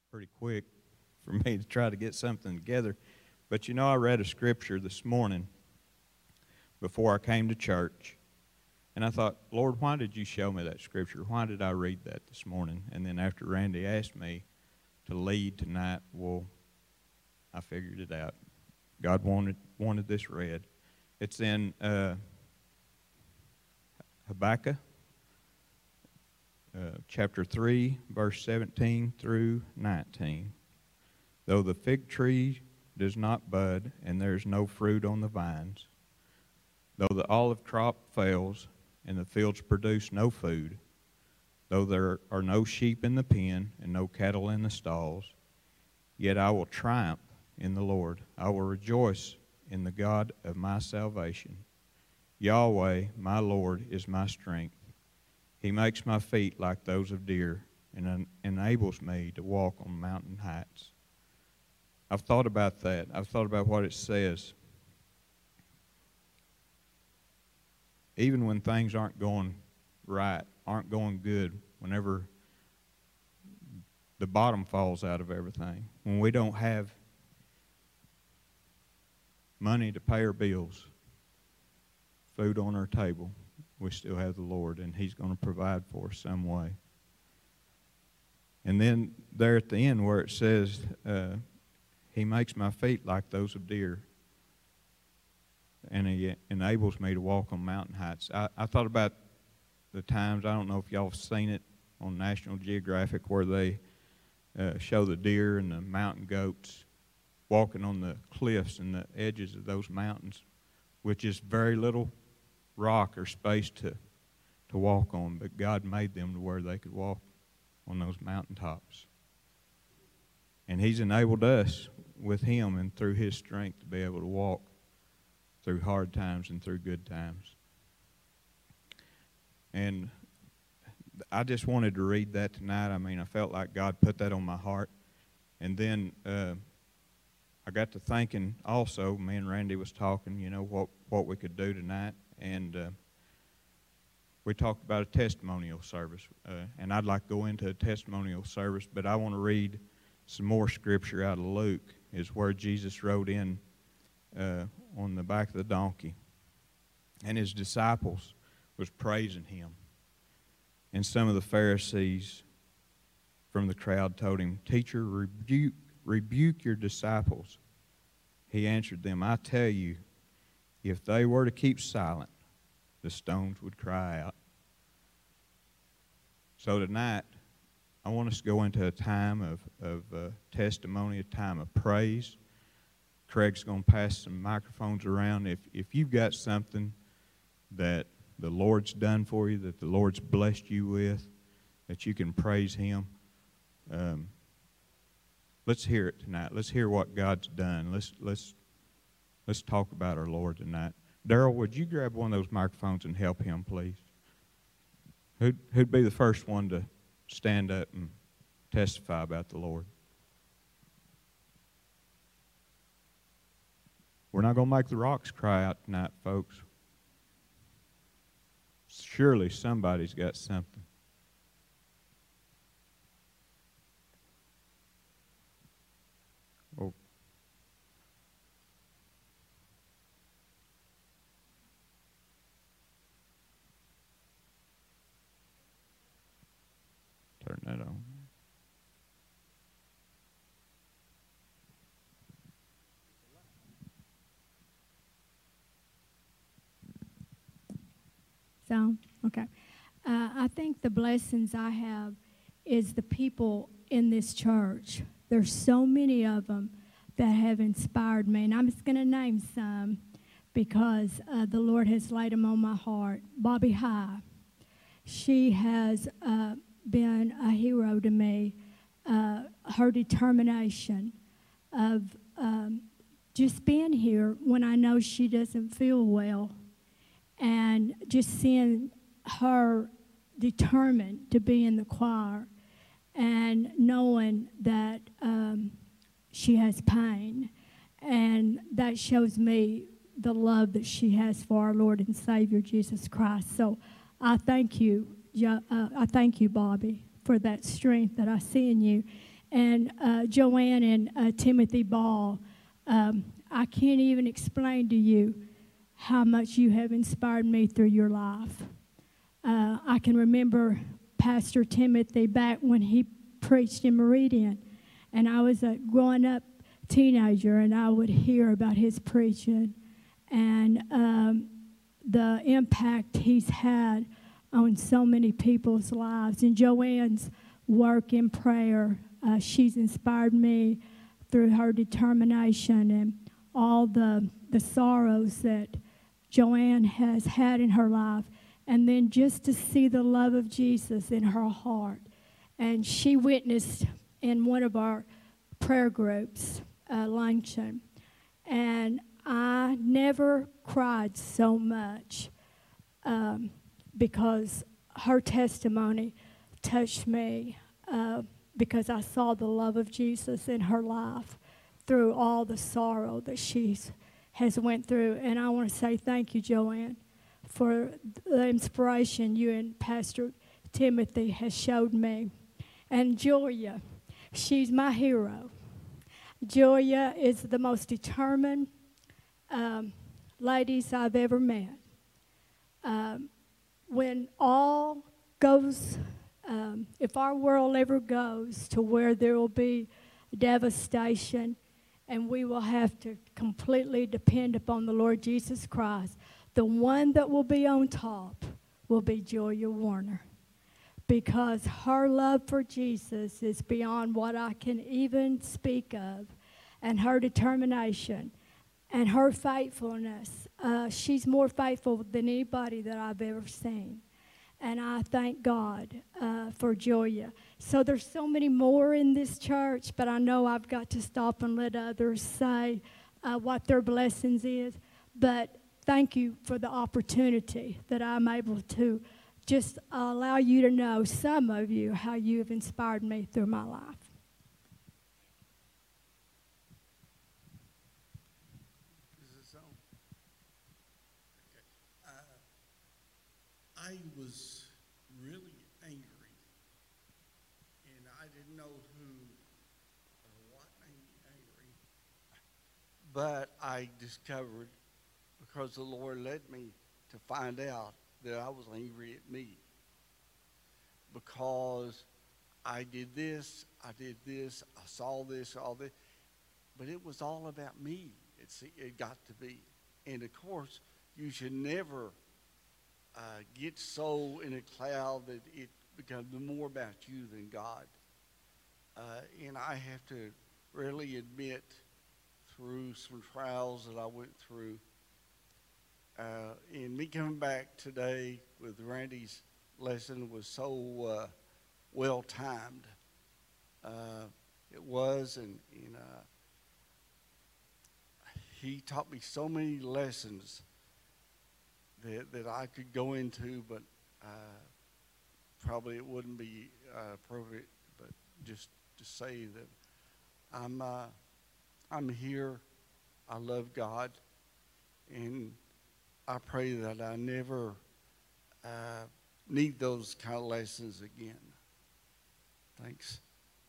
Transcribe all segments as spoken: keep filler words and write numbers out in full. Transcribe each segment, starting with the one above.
pretty quick for me to try to get something together. But you know, I read a scripture this morning before I came to church, and I thought, Lord, why did you show me that scripture? Why did I read that this morning? And then after Randy asked me to lead tonight, well, I figured it out. God wanted wanted this read. It's in uh, Habakkuk, uh, chapter three, verse seventeen through nineteen. Though the fig tree does not bud, and there is no fruit on the vines, though the olive crop fails, and the fields produce no food, though there are no sheep in the pen, and no cattle in the stalls, yet I will triumph in the Lord. I will rejoice in the God of my salvation. Yahweh, my Lord, is my strength. He makes my feet like those of deer, and en- enables me to walk on mountain heights. I've thought about that. I've thought about what it says. Even when things aren't going right, aren't going good, whenever the bottom falls out of everything, when we don't have money to pay our bills, food on our table, we still have the Lord, and He's going to provide for us some way. And then there at the end where it says, uh, He makes my feet like those of deer, and He enables me to walk on mountain heights. I, I thought about the times, I don't know if y'all have seen it on National Geographic, where they uh, show the deer and the mountain goats walking on the cliffs and the edges of those mountains, with just very little rock or space to, to walk on, but God made them to where they could walk on those mountaintops. And He's enabled us with Him and through His strength to be able to walk through hard times and through good times. And I just wanted to read that tonight. I mean, I felt like God put that on my heart. And then uh, I got to thinking also, me and Randy was talking, you know, what, what we could do tonight. And uh, we talked about a testimonial service. Uh, and I'd like to go into a testimonial service, but I want to read some more scripture out of Luke, is where Jesus rode in uh, on the back of the donkey. And His disciples was praising Him. And some of the Pharisees from the crowd told Him, Teacher, rebuke, rebuke your disciples. He answered them, I tell you, if they were to keep silent, the stones would cry out. So tonight, I want us to go into a time of, of uh, testimony, a time of praise. Craig's going to pass some microphones around. If, if you've got something that the Lord's done for you, that the Lord's blessed you with, that you can praise Him, um, let's hear it tonight. Let's hear what God's done. Let's let's let's talk about our Lord tonight. Daryl, would you grab one of those microphones and help him, please? Who'd, who'd be the first one to stand up and testify about the Lord? We're not going to make the rocks cry out tonight, folks. Surely somebody's got something. Oh. Turn that on. So, okay. Uh, I think the blessings I have is the people in this church. There's so many of them that have inspired me. And I'm just going to name some because uh, the Lord has laid them on my heart. Bobby High. She has uh, been a hero to me. Uh, her determination of um, just being here when I know she doesn't feel well, and just seeing her determined to be in the choir and knowing that um, she has pain. And that shows me the love that she has for our Lord and Savior, Jesus Christ. So I thank you, uh, I thank you, Bobby, for that strength that I see in you. and uh, Joanne and uh, Timothy Ball, um, I can't even explain to you how much you have inspired me through your life. Uh, I can remember Pastor Timothy back when he preached in Meridian, and I was a growing up teenager, and I would hear about his preaching and um, the impact he's had on so many people's lives. And Joanne's work in prayer, uh, she's inspired me through her determination and all the the sorrows that Joanne has had in her life, and then just to see the love of Jesus in her heart. And she witnessed in one of our prayer groups, uh, luncheon, and I never cried so much um, because her testimony touched me uh, because I saw the love of Jesus in her life through all the sorrow that she's has went through. And I want to say thank you, Joanne, for the inspiration you and Pastor Timothy has showed me. And Julia, she's my hero. Julia is the most determined um, ladies I've ever met. Um, when all goes, um, if our world ever goes to where there will be devastation, and we will have to completely depend upon the Lord Jesus Christ, the one that will be on top will be Julia Warner, because her love for Jesus is beyond what I can even speak of, and her determination and her faithfulness. Uh, she's more faithful than anybody that I've ever seen. And I thank God uh, for Julia. So there's so many more in this church, but I know I've got to stop and let others say uh, what their blessings is. But thank you for the opportunity that I'm able to just allow you to know, some of you, how you have inspired me through my life. I was really angry, and I didn't know who or what made me angry. But I discovered, because the Lord led me to find out, that I was angry at me. Because I did this, I did this, I saw this, all this. But it was all about me, it's, it got to be. And of course, you should never Uh, get so in a cloud that it becomes more about you than God. Uh, and I have to really admit, through some trials that I went through, uh, and me coming back today with Randy's lesson was so uh, well timed. Uh, it was, and, and uh, he taught me so many lessons That, that I could go into, but uh, probably it wouldn't be uh, appropriate. But just to say that I'm uh, I'm here. I love God, and I pray that I never uh, need those kind of lessons again. Thanks.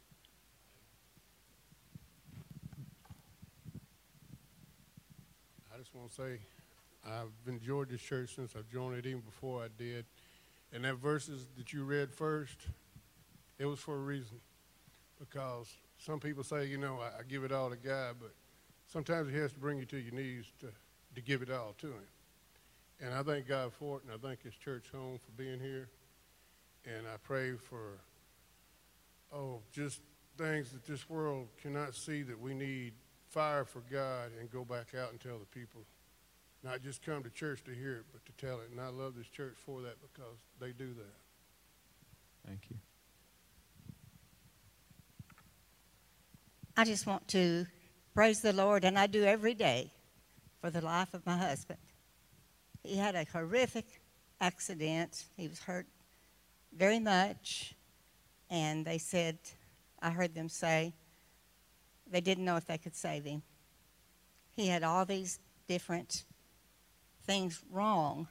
I just want to say, I've enjoyed this church since I've joined it, even before I did. And that verses that you read first, it was for a reason. Because some people say, you know, I, I give it all to God, but sometimes he has to bring you to your knees to, to give it all to him. And I thank God for it, and I thank his church home for being here. And I pray for, oh, just things that this world cannot see, that we need fire for God and go back out and tell the people. Not just come to church to hear it, but to tell it. And I love this church for that, because they do that. Thank you. I just want to praise the Lord, and I do every day, for the life of my husband. He had a horrific accident. He was hurt very much, and they said, I heard them say, they didn't know if they could save him. He had all these different things wrong,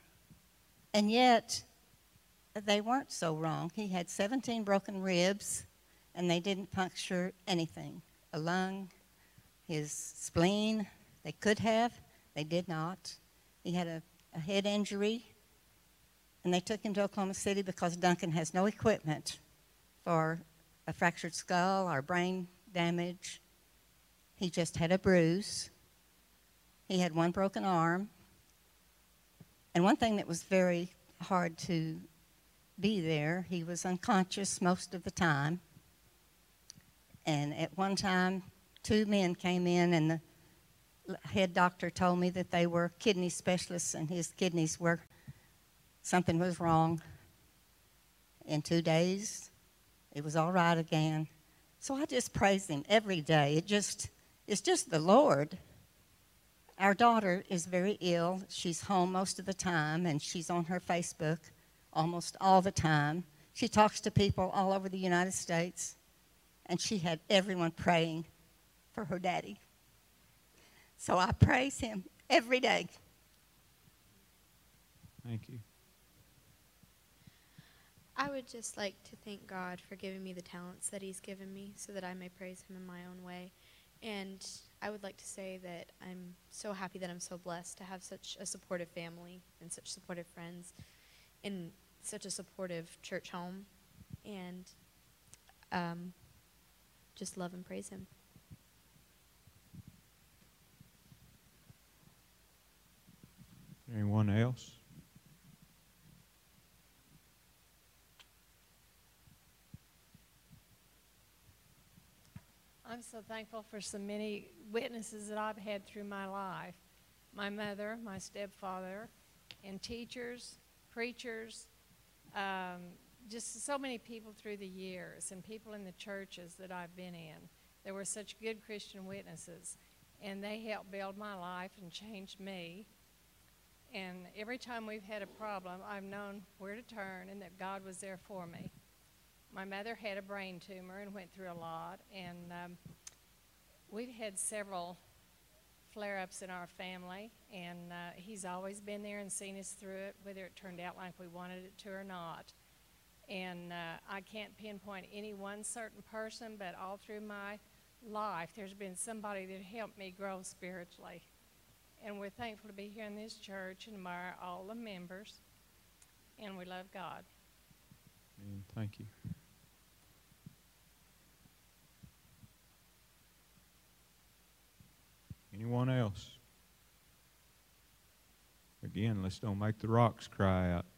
and yet they weren't so wrong. He had seventeen broken ribs and they didn't puncture anything. A lung, his spleen, they could have, they did not. He had a, a head injury, and they took him to Oklahoma City because Duncan has no equipment for a fractured skull or brain damage. He just had a bruise. He had one broken arm. And one thing that was very hard to be there, he was unconscious most of the time. And at one time, two men came in, and the head doctor told me that they were kidney specialists, and his kidneys were, something was wrong. In two days, it was all right again. So I just praise him every day. It just, it's just the Lord. Our daughter is very ill. She's home most of the time, and she's on her Facebook almost all the time. She talks to people all over the United States, and she had everyone praying for her daddy. So I praise him every day. Thank you. I would just like to thank God for giving me the talents that he's given me so that I may praise him in my own way. And I would like to say that I'm so happy that I'm so blessed to have such a supportive family and such supportive friends in such a supportive church home. And um, just love and praise him. Anyone else? I'm so thankful for so many witnesses that I've had through my life. My mother, my stepfather, and teachers, preachers, um, just so many people through the years, and people in the churches that I've been in. There were such good Christian witnesses, and they helped build my life and changed me. And every time we've had a problem, I've known where to turn and that God was there for me. My mother had a brain tumor and went through a lot, and um, we've had several flare-ups in our family, and uh, he's always been there and seen us through it, whether it turned out like we wanted it to or not. And uh, I can't pinpoint any one certain person, but all through my life, there's been somebody that helped me grow spiritually. And we're thankful to be here in this church and admire all the members, and we love God. And thank you. Anyone else? Again, let's don't make the rocks cry out.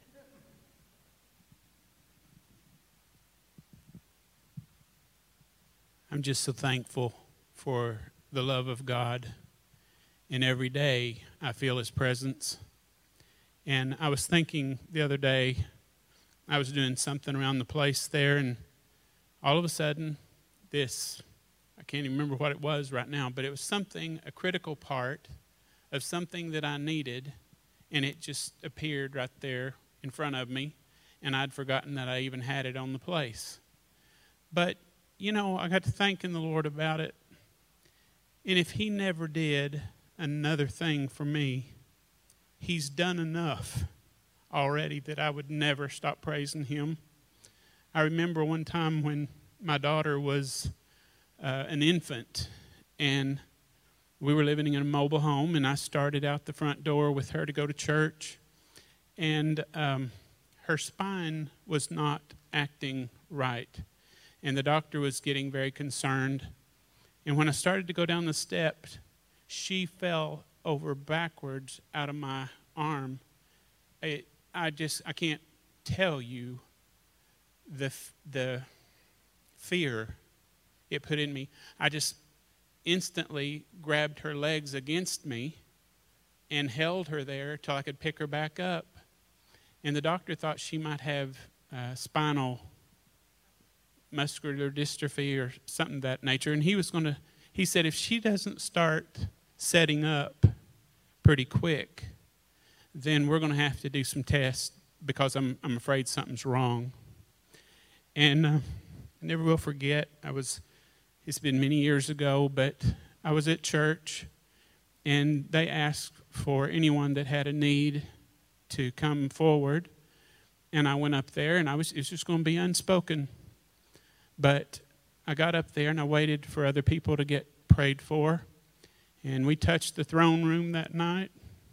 I'm just so thankful for the love of God. And every day I feel his presence. And I was thinking the other day, I was doing something around the place there, and all of a sudden, this, I can't even remember what it was right now, but it was something, a critical part of something that I needed, and it just appeared right there in front of me, and I'd forgotten that I even had it on the place. But, you know, I got to thanking the Lord about it, and if he never did another thing for me, he's done enough already that I would never stop praising him. I remember one time when my daughter was uh, an infant, and we were living in a mobile home, and I started out the front door with her to go to church, and um, her spine was not acting right, and the doctor was getting very concerned. And when I started to go down the steps, she fell over backwards out of my arm. It, I just, I can't tell you the the fear it put in me. I just instantly grabbed her legs against me and held her there till I could pick her back up. And the doctor thought she might have uh, spinal muscular dystrophy or something of that nature. And he was going to, he said, if she doesn't start setting up pretty quick, then we're going to have to do some tests because I'm I'm afraid something's wrong. And uh, I never will forget, I was, it's been many years ago, but I was at church, and they asked for anyone that had a need to come forward. And I went up there, and I was, it was just going to be unspoken. But I got up there and I waited for other people to get prayed for. And we touched the throne room that night.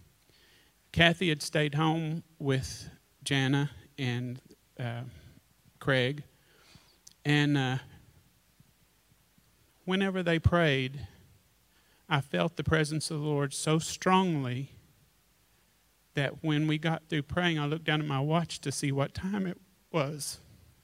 Kathy had stayed home with Jana and uh, Craig. And uh, whenever they prayed, I felt the presence of the Lord so strongly that when we got through praying, I looked down at my watch to see what time it was.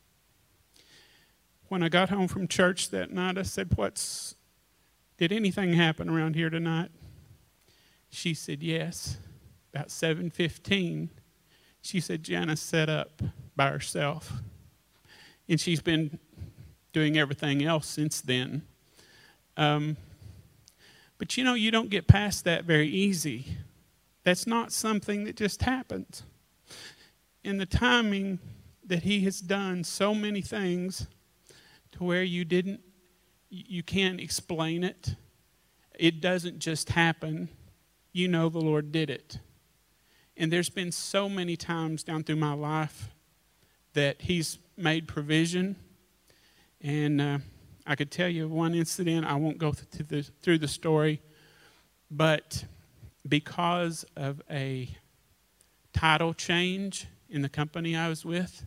When I got home from church that night, I said, "What's, did anything happen around here tonight?" She said, "Yes." About seven fifteen, she said, "Jana set up by herself." And she's been doing everything else since then. Um, but you know, you don't get past that very easy. That's not something that just happens. In the timing that he has done so many things to where you didn't, you can't explain it. It doesn't just happen. You know the Lord did it. And there's been so many times down through my life that he's made provision. And uh, I could tell you one incident. I won't go through the, through the story. But because of a title change in the company I was with,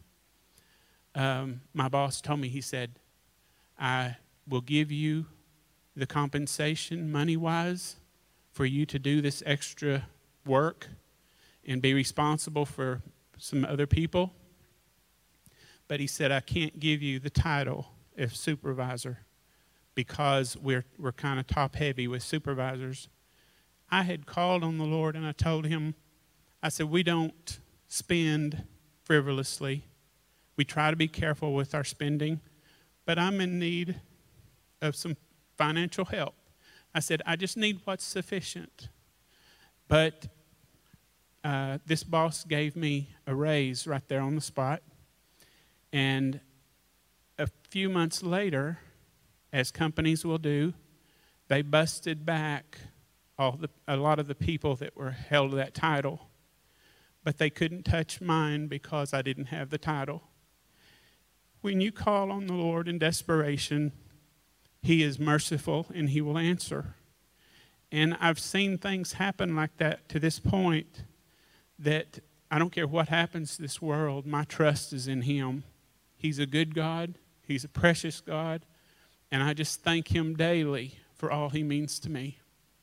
um, my boss told me, he said, "I will give you the compensation money-wise for you to do this extra work and be responsible for some other people. But," he said, "I can't give you the title of supervisor because we're, we're kind of top-heavy with supervisors." I had called on the Lord and I told him, I said, "We don't spend frivolously. We try to be careful with our spending, but I'm in need of some financial help." I said, "I just need what's sufficient." But uh, this boss gave me a raise right there on the spot. And a few months later, as companies will do, they busted back all the, a lot of the people that were held that title. But they couldn't touch mine because I didn't have the title. When you call on the Lord in desperation, he is merciful and he will answer. And I've seen things happen like that to this point, that I don't care what happens to this world, my trust is in him. He's a good God. He's a precious God. And I just thank him daily for all he means to me.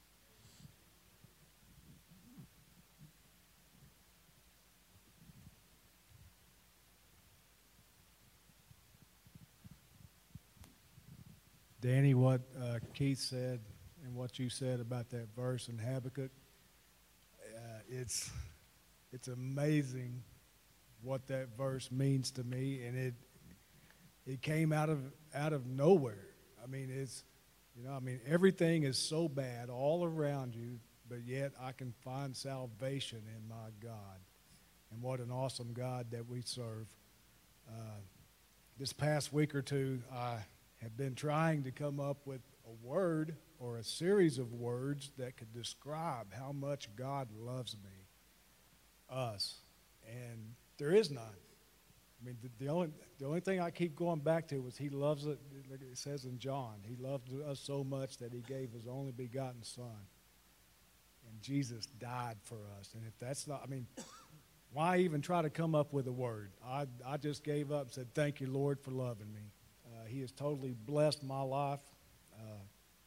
Danny, what uh, Keith said and what you said about that verse in Habakkuk, uh, it's it's amazing what that verse means to me, and it it came out of out of nowhere. I mean, it's you know, I mean, everything is so bad all around you, but yet I can find salvation in my God, and what an awesome God that we serve. Uh, this past week or two, I have been trying to come up with a word or a series of words that could describe how much God loves me, us, and there is none. I mean, the, the only the only thing I keep going back to is he loves it, like it says in John, he loved us so much that he gave his only begotten son, and Jesus died for us. And if that's not, I mean, why even try to come up with a word? I, I just gave up and said, "Thank you, Lord, for loving me." Uh, he has totally blessed my life. Uh,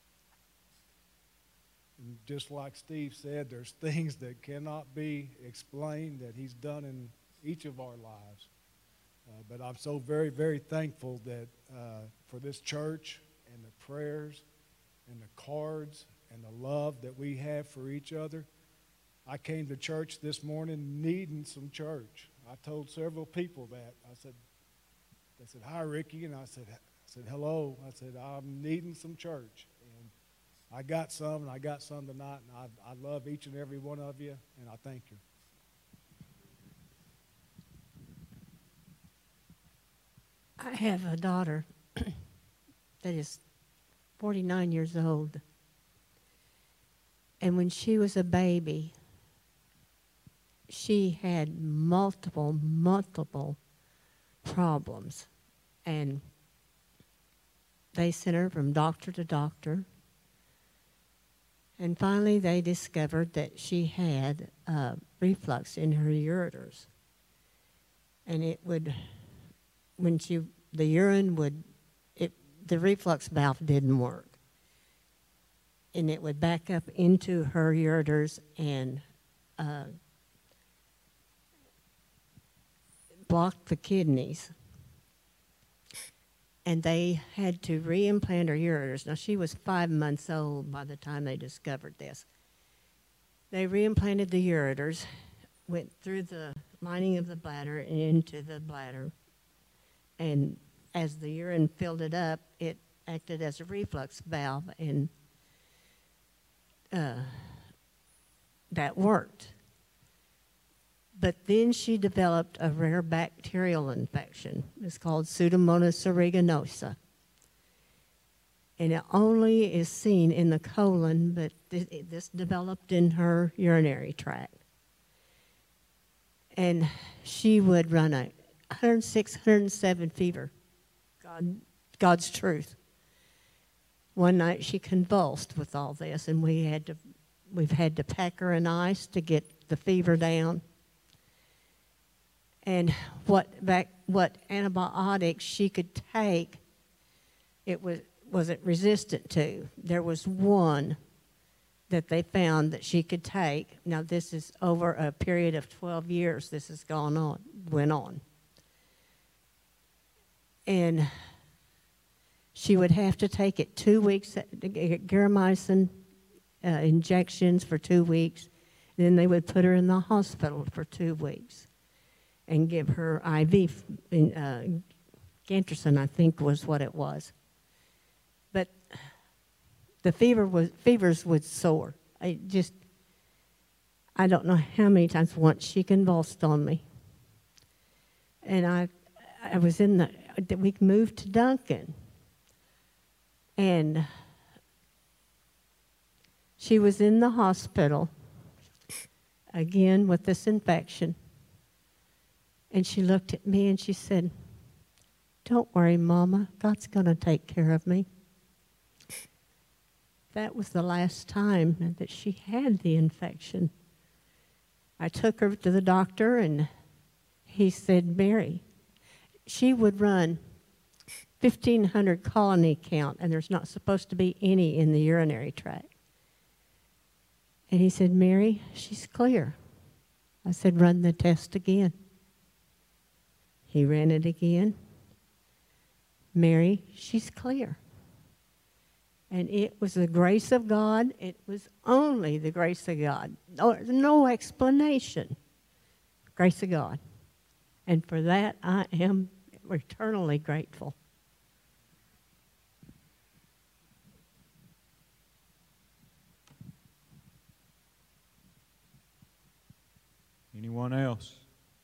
and just like Steve said, there's things that cannot be explained that he's done in each of our lives. Uh, but I'm so very, very thankful that uh, for this church and the prayers and the cards and the love that we have for each other. I came to church this morning needing some church. I told several people that. I said, they said, "Hi, Ricky," and I said, I said, "Hello." I said, "I'm needing some church." And I got some, and I got some tonight, and I, I love each and every one of you, and I thank you. I have a daughter that is forty-nine years old. And when she was a baby, she had multiple, multiple problems. And they sent her from doctor to doctor. And finally, they discovered that she had uh, reflux in her ureters. And it would, when she, the urine would, it, the reflux valve didn't work. And it would back up into her ureters and uh, block the kidneys. And they had to reimplant her ureters. Now, she was five months old by the time they discovered this. They reimplanted the ureters, went through the lining of the bladder and into the bladder. And as the urine filled it up, it acted as a reflux valve, and uh, that worked. But then she developed a rare bacterial infection. It's called Pseudomonas aeruginosa. And it only is seen in the colon, but this, this developed in her urinary tract. And she would run a one oh six, one oh seven fever. God, God's truth. One night she convulsed with all this, and we had to, we've had to pack her in ice to get the fever down. And what back, what antibiotics she could take, it was wasn't resistant to. There was one that they found that she could take. Now this is over a period of twelve years. This has gone on, went on, and she would have to take it two weeks, garamycin uh, injections for two weeks. Then they would put her in the hospital for two weeks. And give her I V, uh, Ganterson, I think was what it was. But the fever was, fevers would soar. I just, I don't know how many times once she convulsed on me. And I, I was in the, we moved to Duncan. And she was in the hospital, again with this infection. And she looked at me and she said, "Don't worry, Mama. God's going to take care of me." That was the last time that she had the infection. I took her to the doctor, and he said, "Mary," she would run fifteen hundred colony count, and there's not supposed to be any in the urinary tract. And he said, "Mary, she's clear." I said, "Run the test again." He ran it again. "Mary, she's clear." And it was the grace of God. It was only the grace of God. No, no explanation. Grace of God. And for that, I am eternally grateful. Anyone else?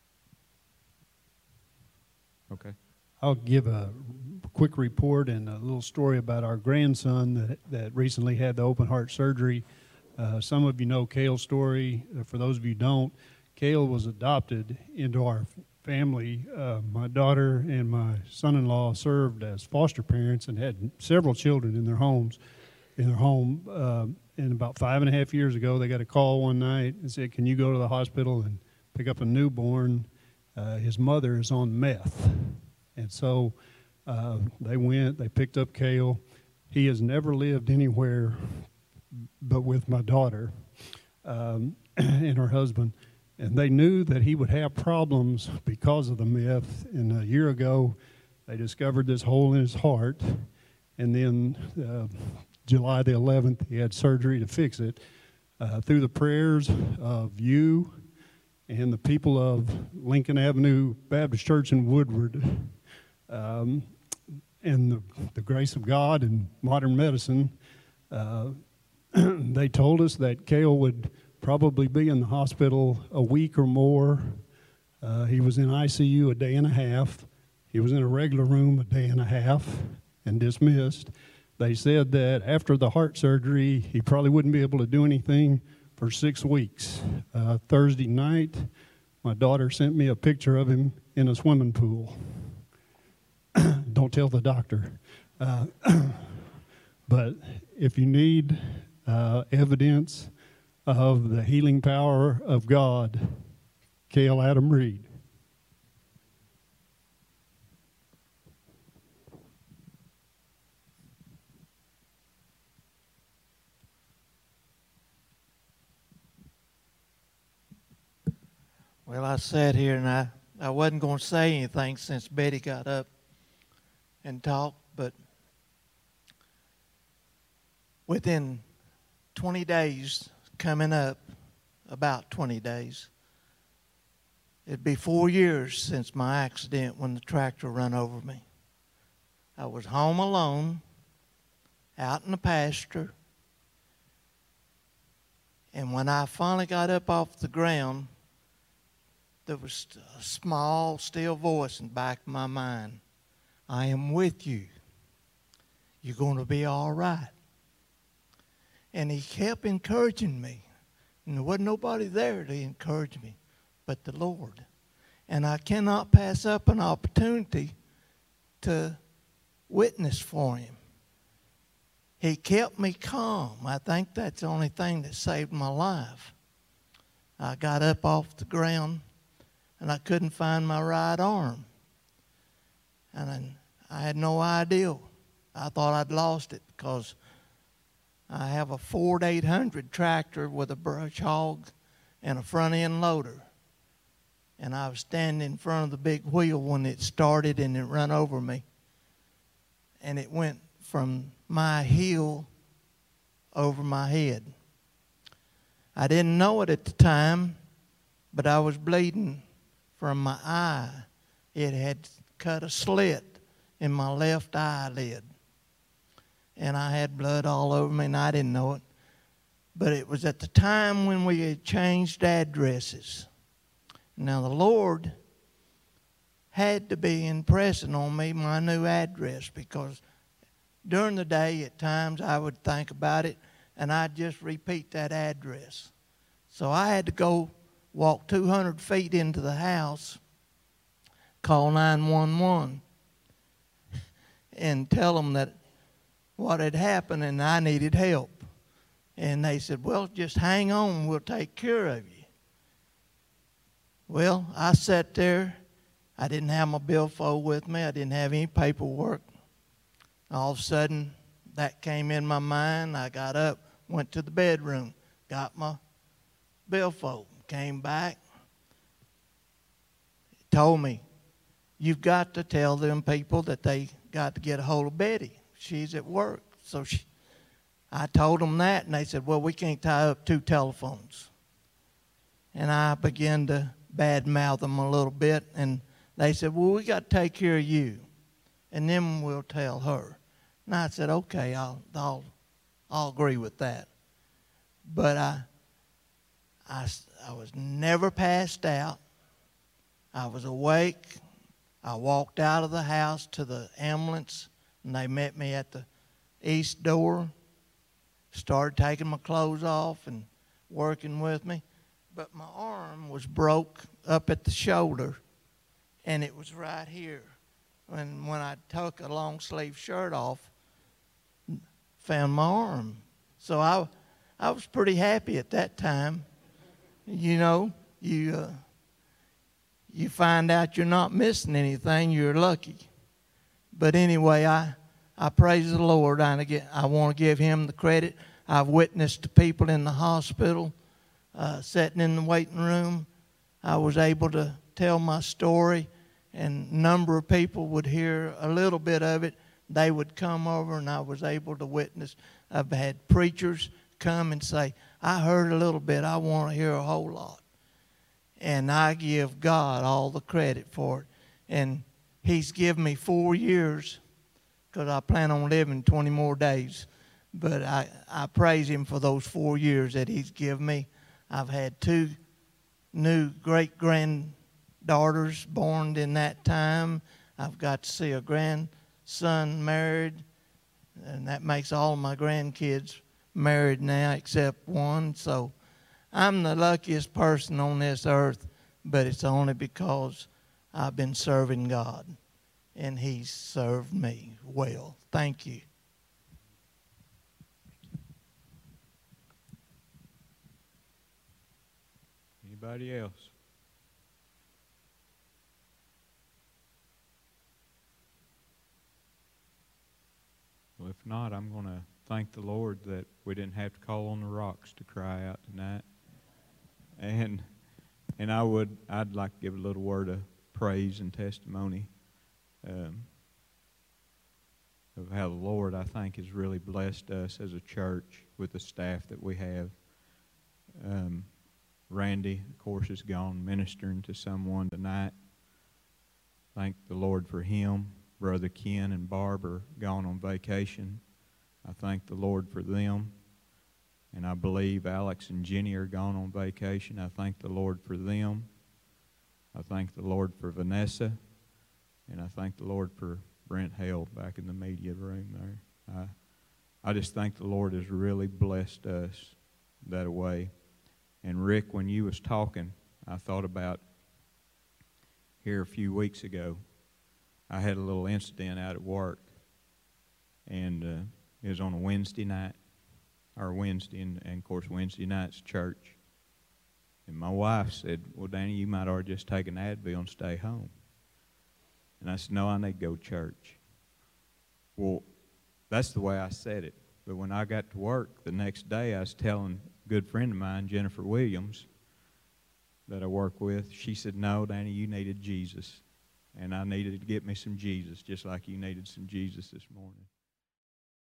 Okay. I'll give a quick report and a little story about our grandson that, that recently had the open heart surgery. Uh, some of you know Cale's story. Uh, for those of you who don't, Cale was adopted into our family. Uh, my daughter and my son-in-law served as foster parents and had several children in their homes. In their home, uh, and about five and a half years ago, they got a call one night and said, "Can you go to the hospital and pick up a newborn? Uh, his mother is on meth." And so uh, they went, they picked up Cale. He has never lived anywhere but with my daughter um, and her husband. And they knew that he would have problems because of the meth. And a year ago, they discovered this hole in his heart. And then uh, July the eleventh, he had surgery to fix it. Uh, through the prayers of you and the people of Lincoln Avenue Baptist Church in Woodward, um, and the, the grace of God and modern medicine, uh, they told us that Cale would probably be in the hospital a week or more. Uh, he was in I C U a day and a half. He was in a regular room a day and a half and dismissed. They said that after the heart surgery, he probably wouldn't be able to do anything for six weeks. Uh, Thursday night, my daughter sent me a picture of him in a swimming pool. Don't tell the doctor. Uh, but if you need uh, evidence of the healing power of God, Cale Adam Reed. Well, I sat here and I, I wasn't going to say anything since Betty got up and talked, but within twenty days, coming up, about twenty days, it'd be four years since my accident when the tractor run over me. I was home alone, out in the pasture, and when I finally got up off the ground, there was a small, still voice in the back of my mind. I am with you. You're going to be all right. And he kept encouraging me. And there wasn't nobody there to encourage me but the Lord. And I cannot pass up an opportunity to witness for him. He kept me calm. I think that's the only thing that saved my life. I got up off the ground and I couldn't find my right arm. And I, I had no idea. I thought I'd lost it because I have a Ford eight hundred tractor with a brush hog and a front end loader. And I was standing in front of the big wheel when it started and it ran over me. And it went from my heel over my head. I didn't know it at the time, but I was bleeding from my eye. It had cut a slit in my left eyelid. And I had blood all over me, and I didn't know it. But it was at the time when we had changed addresses. Now, the Lord had to be impressing on me my new address, because during the day at times I would think about it, and I'd just repeat that address. So I had to go walk two hundred feet into the house, call nine one one, and tell them that what had happened and I needed help. And they said, well, just hang on, we'll take care of you. Well, I sat there. I didn't have my billfold with me. I didn't have any paperwork. All of a sudden, that came in my mind. I got up, went to the bedroom, got my billfold, came back, told me, you've got to tell them people that they got to get a hold of Betty. She's at work. So she, I told them that, and they said, well, we can't tie up two telephones. And I began to badmouth them a little bit, and they said, well, we got to take care of you, and then we'll tell her. And I said, okay, I'll, I'll, I'll agree with that. But I, I, I was never passed out. I was awake. I walked out of the house to the ambulance, and they met me at the east door, started taking my clothes off and working with me. But my arm was broke up at the shoulder, and it was right here. And when I took a long sleeve shirt off, found my arm. So I, I was pretty happy at that time. You know, you, uh, you find out you're not missing anything, you're lucky. But anyway, I, I praise the Lord. I, get, I want to give him the credit. I've witnessed to people in the hospital, uh, sitting in the waiting room. I was able to tell my story, and a number of people would hear a little bit of it. They would come over, and I was able to witness. I've had preachers come and say, I heard a little bit. I want to hear a whole lot. And I give God all the credit for it. And he's given me four years because I plan on living twenty more days. But I, I praise him for those four years that he's given me. I've had two new great-granddaughters born in that time. I've got to see a grandson married, and that makes all of my grandkids married now except one. So I'm the luckiest person on this earth, but it's only because I've been serving God. and he's served me well. Thank you. Anybody else? Well, if not, I'm going to thank the Lord that we didn't have to call on the rocks to cry out tonight. And and I would, I'd like to give a little word of praise and testimony um, of how the Lord, I think, has really blessed us as a church with the staff that we have. Um, Randy, of course, is gone ministering to someone tonight. Thank the Lord for him. Brother Ken and Barb are gone on vacation. I thank the Lord for them. And I believe Alex and Jenny are gone on vacation. I thank the Lord for them. I thank the Lord for Vanessa. And I thank the Lord for Brent Hale back in the media room there. I, I just think the Lord has really blessed us that way. And Rick, when you was talking, I thought about here a few weeks ago, I had a little incident out at work. And uh, it was on a Wednesday night. Or Wednesday, and, and of course Wednesday night's church. And my wife said, well, Danny, you might ought to just take an Advil and stay home. And I said, no, I need to go to church. Well, that's the way I said it. But when I got to work the next day, I was telling a good friend of mine, Jennifer Williams, that I work with, she said, no, Danny, you needed Jesus. And I needed to get me some Jesus, just like you needed some Jesus this morning.